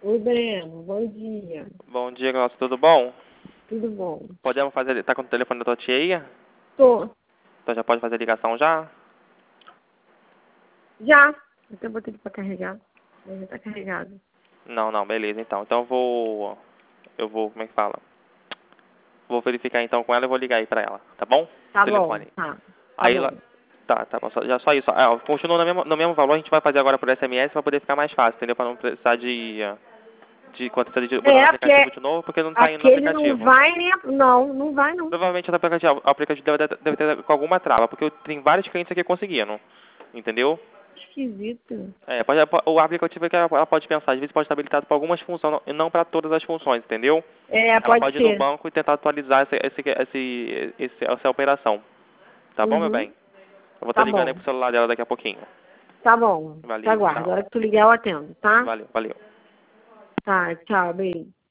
Oi, Breno, bom dia. Bom dia, Glaucio, tudo bom? Tudo bom? Podemos fazer... Tá com o telefone da tua tia aí? Tô. Então já pode fazer a ligação já? Já. Até botei ele pra carregar. Mas já tá carregado. Não, beleza, então. Então como é que fala? Vou verificar então com ela e vou ligar aí pra ela, tá bom? Tá bom, Telefone. tá. Tá Aí ela... bom. Tá bom, só isso. Ah, continua no mesmo valor, a gente vai fazer agora por SMS pra poder ficar mais fácil, entendeu? Pra não precisar de quando você botar no É, porque aplicativo de novo, porque não tá indo no aquele não aplicativo. vai nem... Não, não vai não. Provavelmente o aplicativo deve ter com alguma trava, porque tem vários clientes aqui conseguindo, entendeu? Esquisito. O aplicativo é que ela pode pensar, às vezes pode estar habilitado para algumas funções, e não para todas as funções, entendeu? É, Ela pode pode ir no ser. banco e tentar atualizar essa operação. Tá bom, meu Uhum. bem? Eu vou estar Tá ligando aí bom. pro celular dela daqui a pouquinho. Tá bom. Te Valeu, aguardo. A tchau. hora que tu ligar eu atendo, tá? Valeu. Tá, tchau, beijo.